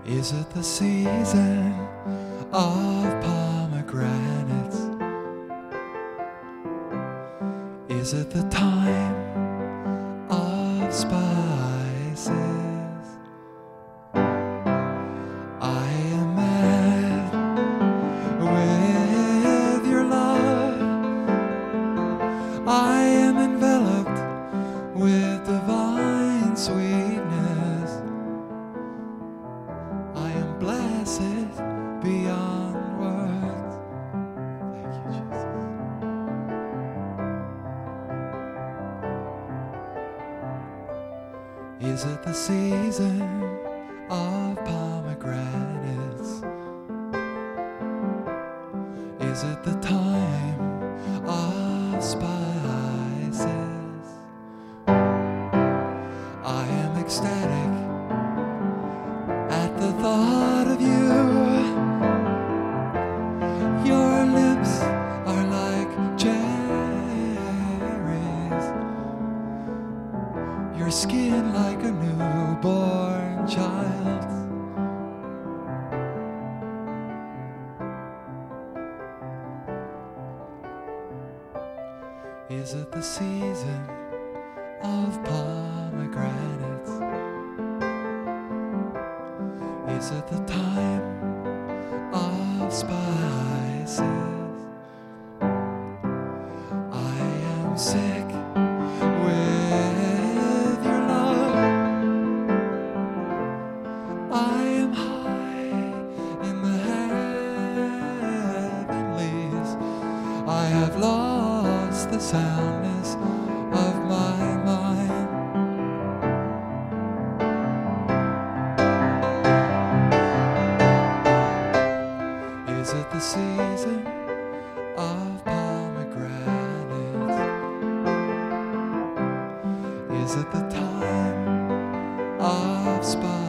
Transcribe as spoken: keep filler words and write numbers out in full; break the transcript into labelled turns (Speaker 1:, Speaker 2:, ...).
Speaker 1: Is it the season of pomegranates? Is it the time of spices? I am mad with your love. I am enveloped with divine sweetness. I am blessed beyond words. Thank you, Jesus. Is it the season of pomegranates? Is it the time of spices? I am ecstatic at the thought of you. Your lips are like cherries, your skin like a newborn child. Is it the season of pomegranates? Is it the time of spices? I am sick with your love. I am high in the heavenlies. I have lost the soundness of my mind. Is it the season of pomegranates? Is it the time of spice?